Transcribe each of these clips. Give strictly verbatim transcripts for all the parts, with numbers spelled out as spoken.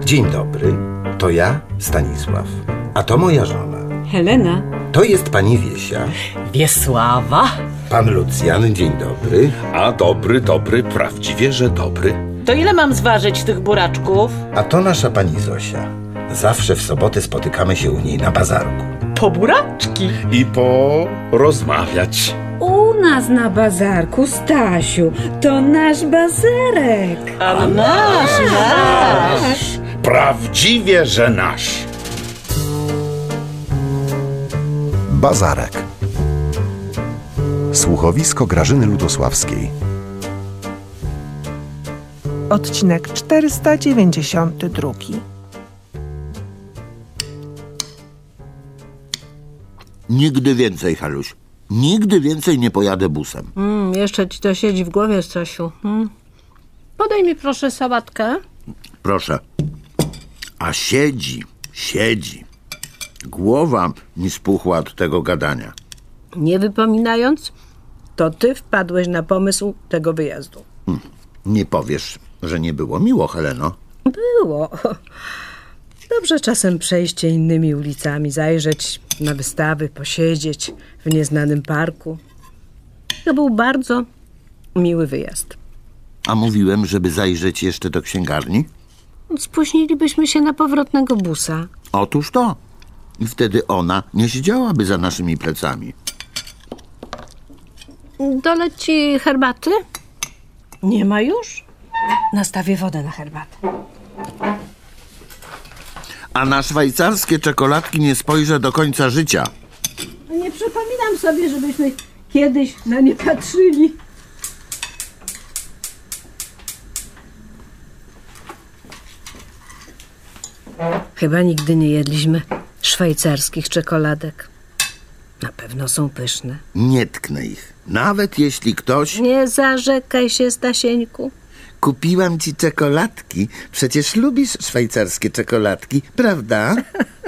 Dzień dobry, to ja, Stanisław, a to moja żona. Helena. To jest pani Wiesia. Wiesława. Pan Lucjan, dzień dobry. A dobry, dobry, prawdziwie, że dobry. To ile mam zważyć tych buraczków? A to nasza pani Zosia. Zawsze w soboty spotykamy się u niej na bazarku. Po buraczki. I porozmawiać. U nas na bazarku, Stasiu, to nasz bazarek. A nasz, nasz. Prawdziwie, że nasz. Bazarek. Słuchowisko Grażyny Ludosławskiej. Odcinek czterysta dziewięćdziesiąty drugi. Nigdy więcej, Haluś. Nigdy więcej nie pojadę busem. Mm, jeszcze ci to siedzi w głowie, Stasiu. Mm. Podaj mi proszę sałatkę. Proszę. A siedzi, siedzi. Głowa mi spuchła od tego gadania. Nie wypominając, to ty wpadłeś na pomysł tego wyjazdu. Hmm. Nie powiesz, że nie było miło, Heleno? Było. Dobrze czasem przejść się innymi ulicami, zajrzeć na wystawy, posiedzieć w nieznanym parku. To był bardzo miły wyjazd. A mówiłem, żeby zajrzeć jeszcze do księgarni? Spóźnilibyśmy się na powrotnego busa. Otóż to. I wtedy ona nie siedziałaby za naszymi plecami. Doleć ci herbaty? Nie ma już? Nastawię wodę na herbatę. A na szwajcarskie czekoladki nie spojrzę do końca życia. Nie przypominam sobie, żebyśmy kiedyś na nie patrzyli. Chyba nigdy nie jedliśmy szwajcarskich czekoladek. Na pewno są pyszne. Nie tknę ich. Nawet jeśli ktoś... Nie zarzekaj się, Stasieńku. Kupiłam ci czekoladki. Przecież lubisz szwajcarskie czekoladki, prawda?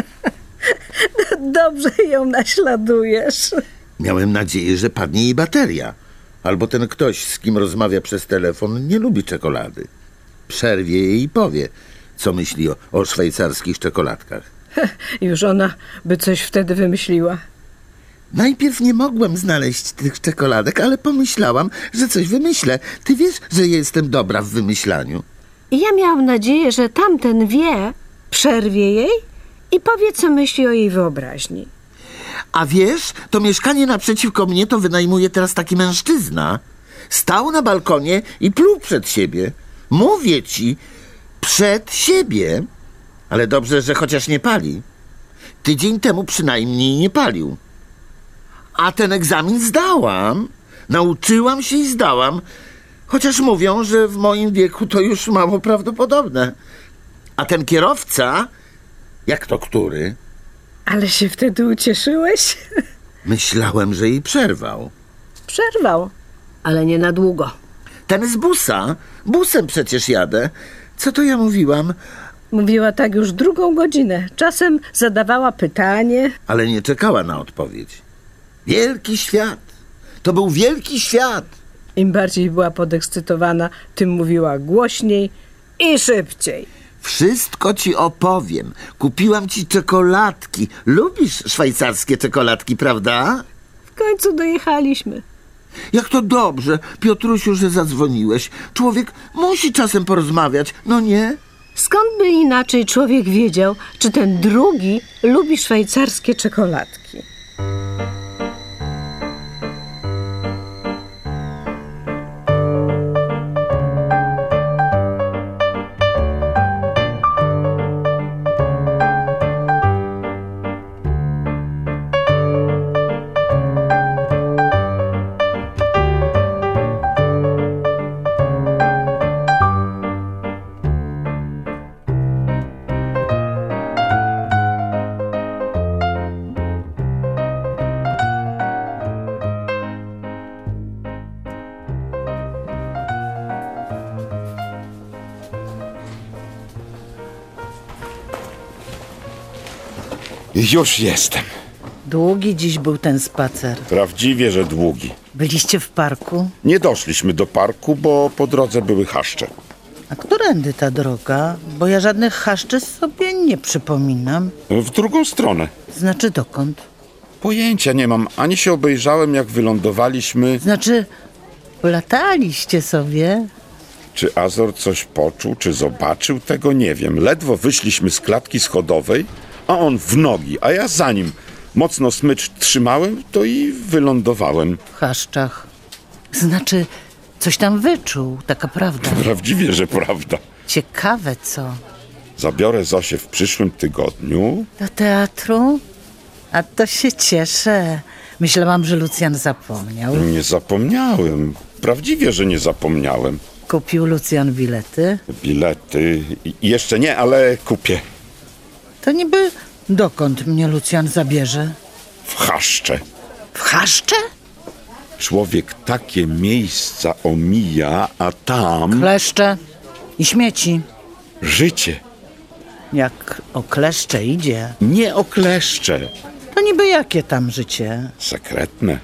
Dobrze ją naśladujesz. Miałem nadzieję, że padnie jej bateria. Albo ten ktoś, z kim rozmawia przez telefon, nie lubi czekolady. Przerwie jej i powie, co myśli o, o szwajcarskich czekoladkach. Już ona by coś wtedy wymyśliła. Najpierw nie mogłem znaleźć tych czekoladek, ale pomyślałam, że coś wymyślę. Ty wiesz, że jestem dobra w wymyślaniu. Ja miałam nadzieję, że tamten wie, przerwie jej i powie, co myśli o jej wyobraźni. A wiesz, to mieszkanie naprzeciwko mnie to wynajmuje teraz taki mężczyzna. Stał na balkonie i pluł przed siebie. Mówię ci, przed siebie. Ale dobrze, że chociaż nie pali. Tydzień temu przynajmniej nie palił. A ten egzamin zdałam. Nauczyłam się i zdałam. Chociaż mówią, że w moim wieku to już mało prawdopodobne. A ten kierowca, jak to który? Ale się wtedy ucieszyłeś? Myślałem, że jej przerwał. Przerwał, ale nie na długo. Ten z busa. Busem przecież jadę. Co to ja mówiłam? Mówiła tak już drugą godzinę. Czasem zadawała pytanie. Ale nie czekała na odpowiedź. Wielki świat. To był wielki świat. Im bardziej była podekscytowana, tym mówiła głośniej i szybciej. Wszystko ci opowiem. Kupiłam ci czekoladki. Lubisz szwajcarskie czekoladki, prawda? W końcu dojechaliśmy. Jak to dobrze, Piotrusiu, że zadzwoniłeś. Człowiek musi czasem porozmawiać, no nie? Skąd by inaczej człowiek wiedział, czy ten drugi lubi szwajcarskie czekoladki? Już jestem. Długi dziś był ten spacer. Prawdziwie, że długi. Byliście w parku? Nie doszliśmy do parku, bo po drodze były chaszcze. A którędy ta droga? Bo ja żadnych chaszczy sobie nie przypominam. W drugą stronę. Znaczy dokąd? Pojęcia nie mam, ani się obejrzałem, jak wylądowaliśmy. Znaczy, lataliście sobie? Czy Azor coś poczuł, czy zobaczył, tego nie wiem. Ledwo wyszliśmy z klatki schodowej, a on w nogi, a ja za nim. Mocno smycz trzymałem, to i wylądowałem. W chaszczach. Znaczy, coś tam wyczuł, taka prawda. Prawdziwie, że prawda. Ciekawe co. Zabiorę Zosię w przyszłym tygodniu. Do teatru? A to się cieszę. Myślałam, że Lucjan zapomniał. Nie zapomniałem. Prawdziwie, że nie zapomniałem. Kupił Lucjan bilety? Bilety i- jeszcze nie, ale kupię. To niby dokąd mnie Lucjan zabierze? W Chaszcze. W chaszcze? Człowiek takie miejsca omija, a tam Kleszcze i śmieci. życie. Jak o kleszcze idzie, Nie okleszcze. to niby jakie tam życie? Sekretne.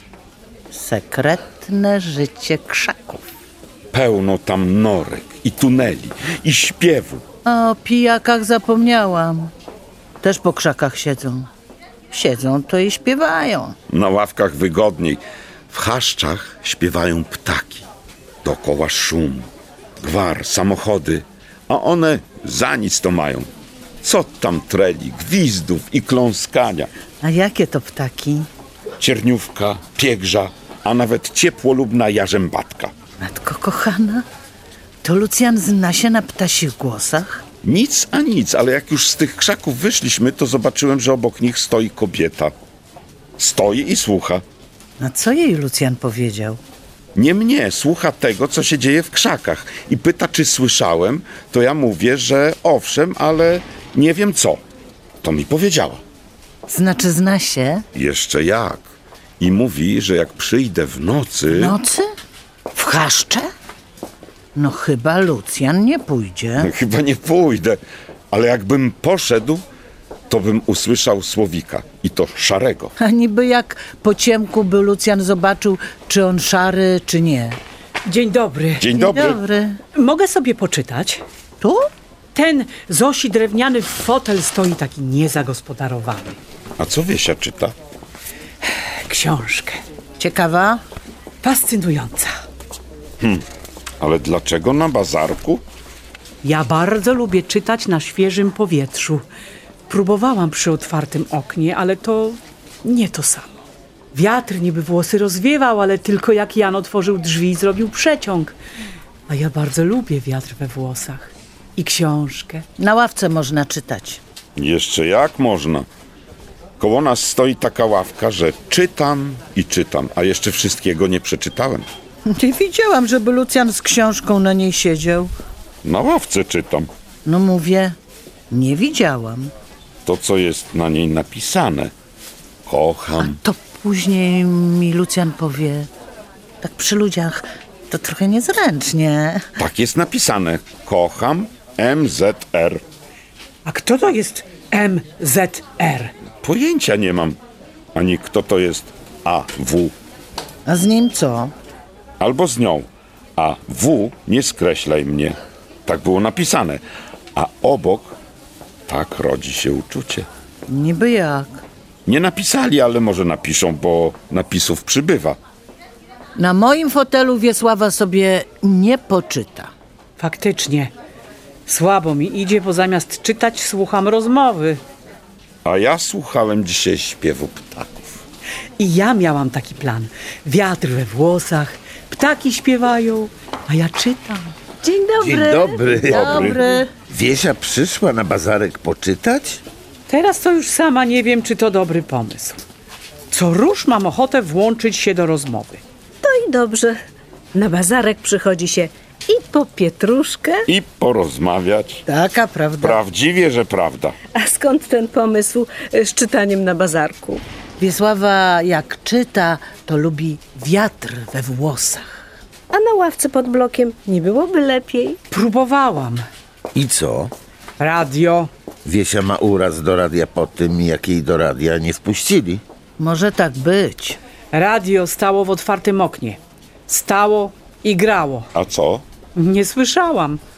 Sekretne życie krzaków. Pełno tam norek i tuneli i śpiewu. O pijakach zapomniałam. Też po krzakach siedzą. Siedzą to i śpiewają. Na ławkach wygodniej. W chaszczach śpiewają ptaki. Dookoła szum, gwar, samochody. A one za nic to mają. Co tam treli, gwizdów i kląskania. A jakie to ptaki? Cierniówka, piegrza, a nawet ciepłolubna jarzębatka. Matko kochana, to Lucjan zna się na ptasich głosach? Nic a nic, ale jak już z tych krzaków wyszliśmy, to zobaczyłem, że obok nich stoi kobieta. Stoi i słucha. A co jej Lucjan powiedział? Nie mnie, słucha tego, co się dzieje w krzakach. I pyta, czy słyszałem, to ja mówię, że owszem, ale nie wiem co. To mi powiedziała. Znaczy zna się? Jeszcze jak. I mówi, że jak przyjdę w nocy... Nocy? W chaszcze? No chyba Lucjan nie pójdzie. Chyba nie pójdę, ale jakbym poszedł, to bym usłyszał słowika. I to szarego. A niby jak po ciemku by Lucjan zobaczył, czy on szary, czy nie. Dzień dobry. Dzień dobry. Dobry. Mogę sobie poczytać? Tu? Ten Zosi drewniany fotel stoi taki niezagospodarowany. A co Wiesia czyta? Książkę. Ciekawa? Fascynująca. Ale dlaczego na bazarku? Ja bardzo lubię czytać na świeżym powietrzu. Próbowałam przy otwartym oknie, ale to nie to samo. Wiatr niby włosy rozwiewał, ale tylko jak Jan otworzył drzwi i zrobił przeciąg. A ja bardzo lubię wiatr we włosach. I książkę. Na ławce można czytać. Jeszcze jak można. Koło nas stoi taka ławka, że czytam i czytam, a jeszcze wszystkiego nie przeczytałem. Nie widziałam, żeby Lucjan z książką na niej siedział. Na ławce czytam. No mówię, nie widziałam. To, co jest na niej napisane. Kocham. To później mi Lucjan powie, tak przy ludziach, to trochę niezręcznie. Tak jest napisane. Kocham M Z R. A kto to jest M Z R? Pojęcia nie mam. Ani kto to jest A W. A z nim co? Albo z nią. A W nie skreślaj mnie. Tak było napisane. A obok tak rodzi się uczucie. Niby jak? Nie napisali, ale może napiszą, bo napisów przybywa. Na moim fotelu Wiesława sobie nie poczyta. Faktycznie. Słabo mi idzie, bo zamiast czytać słucham rozmowy. A ja słuchałem dzisiaj śpiewu ptaków. I ja miałam taki plan. Wiatr we włosach, ptaki śpiewają, a ja czytam. Dzień dobry. Dzień dobry. Dobry. Wiesia przyszła na bazarek poczytać? Teraz to już sama nie wiem, czy to dobry pomysł. Co rusz mam ochotę włączyć się do rozmowy. To i dobrze. Na bazarek przychodzi się i po pietruszkę. I porozmawiać. Taka prawda. Prawdziwie, że prawda. A skąd ten pomysł e, z czytaniem na bazarku? Wiesława jak czyta, to lubi wiatr we włosach. A na ławce pod blokiem nie byłoby lepiej? Próbowałam. I co? Radio. Wiesia ma uraz do radia po tym, jak jej do radia nie wpuścili. Może tak być. Radio stało w otwartym oknie. Stało i grało. A co? Nie słyszałam.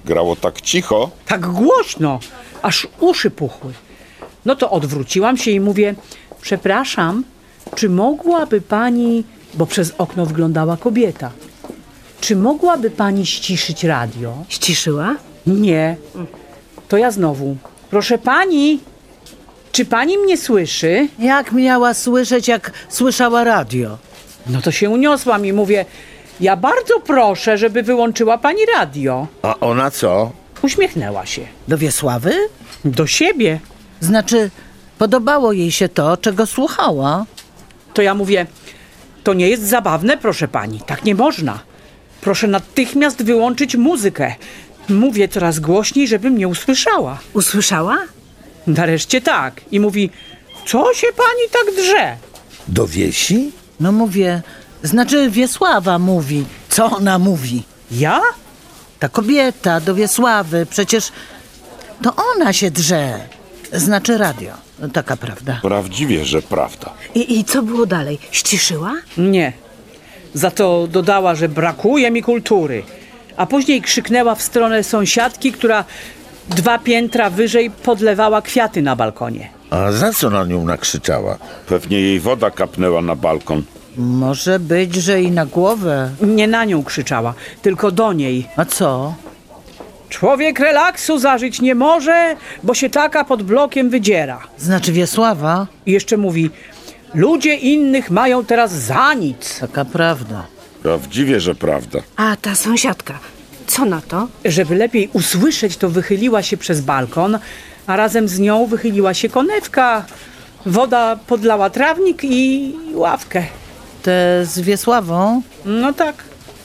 grało tak cicho. Tak głośno, aż uszy puchły. No to odwróciłam się i mówię, przepraszam, czy mogłaby pani, bo przez okno wyglądała kobieta, czy mogłaby pani ściszyć radio? Ściszyła? Nie. To ja znowu. Proszę pani, czy pani mnie słyszy? Jak miała słyszeć, jak słyszała radio? No to się uniosłam i mówię, ja bardzo proszę, żeby wyłączyła pani radio. A ona co? Uśmiechnęła się. Do Wiesławy? Do siebie. Znaczy, podobało jej się to, czego słuchała. To ja mówię, to nie jest zabawne, proszę pani, tak nie można. Proszę natychmiast wyłączyć muzykę. Mówię coraz głośniej, żeby mnie usłyszała. Usłyszała? Nareszcie tak. I mówi, co się pani tak drze? Do Wiesi? No mówię, znaczy Wiesława mówi. Co ona mówi? Ja? Ta kobieta do Wiesławy, przecież to ona się drze. Znaczy radio. Taka prawda. Prawdziwie, że prawda. I, I co było dalej? Ściszyła? Nie. Za to dodała, że brakuje mi kultury. A później krzyknęła w stronę sąsiadki, która dwa piętra wyżej podlewała kwiaty na balkonie. A za co na nią nakrzyczała? Pewnie jej woda kapnęła na balkon. Może być, że i na głowę. Nie na nią krzyczała, tylko do niej. A co? Człowiek relaksu zażyć nie może, bo się taka pod blokiem wydziera. Znaczy Wiesława? I jeszcze mówi, ludzie innych mają teraz za nic. Taka prawda. Prawdziwie, że prawda. A ta sąsiadka, co na to? Żeby lepiej usłyszeć, to wychyliła się przez balkon, a razem z nią wychyliła się konewka. Woda podlała trawnik i ławkę. Te z Wiesławą? No tak,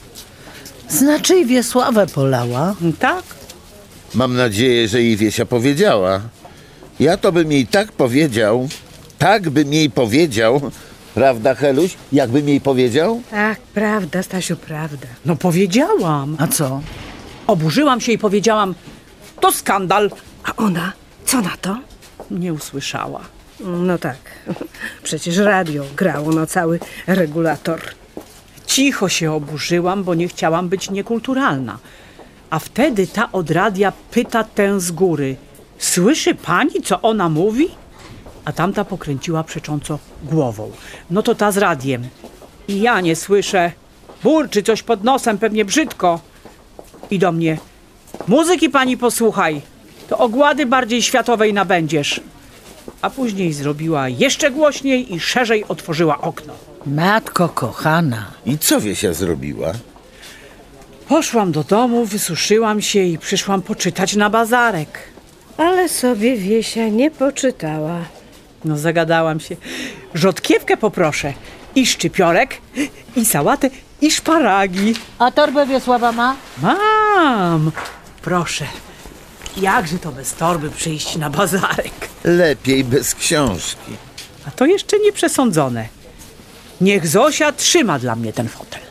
Znaczy i Wiesławę polała. tak. Mam nadzieję, że jej Wiesia powiedziała. Ja to bym jej tak powiedział, tak bym jej powiedział, prawda, Heluś? Jakbym jej powiedział? Tak, prawda, Stasiu, prawda. No powiedziałam. A co? Oburzyłam się i powiedziałam, to skandal. A ona, co na to? Nie usłyszała. No tak, przecież radio grało na cały regulator. Cicho się oburzyłam, bo nie chciałam być niekulturalna. A wtedy ta od radia pyta tę z góry. Słyszy pani, co ona mówi? A tamta pokręciła przecząco głową. No to ta z radiem. I ja nie słyszę. Burczy coś pod nosem, pewnie brzydko. I do mnie. Muzyki pani posłuchaj. To ogłady bardziej światowej nabędziesz. A później zrobiła jeszcze głośniej i szerzej otworzyła okno. Matko kochana. I co Wiesia zrobiła? Poszłam do domu, wysuszyłam się i przyszłam poczytać na bazarek. Ale sobie Wiesia nie poczytała. No zagadałam się. Rzodkiewkę poproszę. I szczypiorek, i sałatę, i szparagi. A torbę Wiesława ma? Mam! Proszę. Jakże to bez torby przyjść na bazarek? Lepiej bez książki. A to jeszcze nie przesądzone. Niech Zosia trzyma dla mnie ten fotel.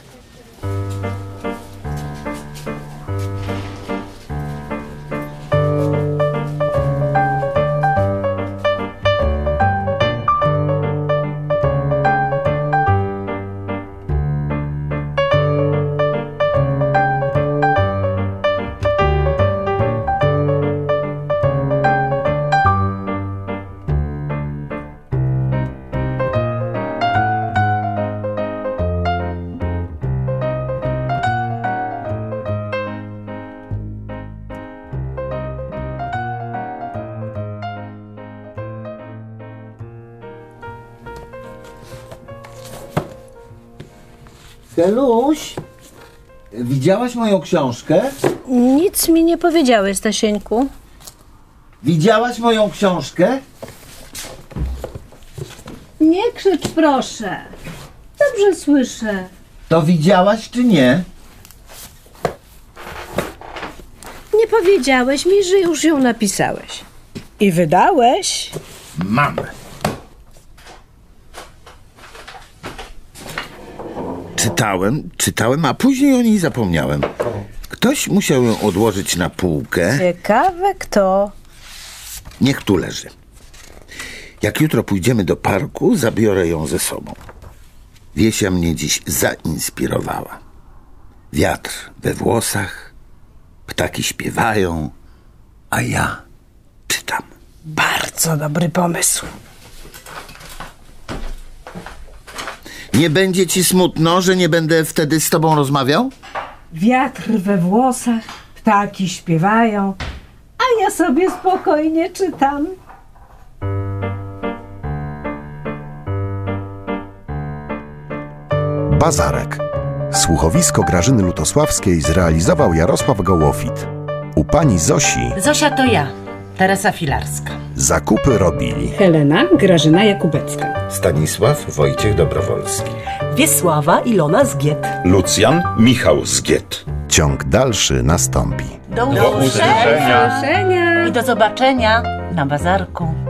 Heluś, widziałaś moją książkę? Nic mi nie powiedziałeś, Stasieńku. Widziałaś moją książkę? Nie krzycz, proszę. Dobrze słyszę. To widziałaś czy nie? Nie powiedziałeś mi, że już ją napisałeś. I wydałeś? Mam. Czytałem, czytałem, a później o niej zapomniałem. Ktoś musiał ją odłożyć na półkę. Ciekawe kto. Niech tu leży. Jak jutro pójdziemy do parku, zabiorę ją ze sobą. Wiesia mnie dziś zainspirowała. Wiatr we włosach, Ptaki śpiewają, a ja czytam. Bardzo dobry pomysł. Nie będzie ci smutno, że nie będę wtedy z tobą rozmawiał? Wiatr we włosach, ptaki śpiewają, a ja sobie spokojnie czytam. Bazarek. Słuchowisko Grażyny Lutosławskiej zrealizował Jarosław Gołofit. U pani Zosi Zosia to ja, Teresa Filarska. zakupy robili Helena Grażyna Jakubecka. Stanisław Wojciech Dobrowolski. Wiesława Ilona Zgiet. Lucjan Michał Zgiet. Ciąg dalszy nastąpi. Do usłyszenia Do zobaczenia. i do zobaczenia na bazarku.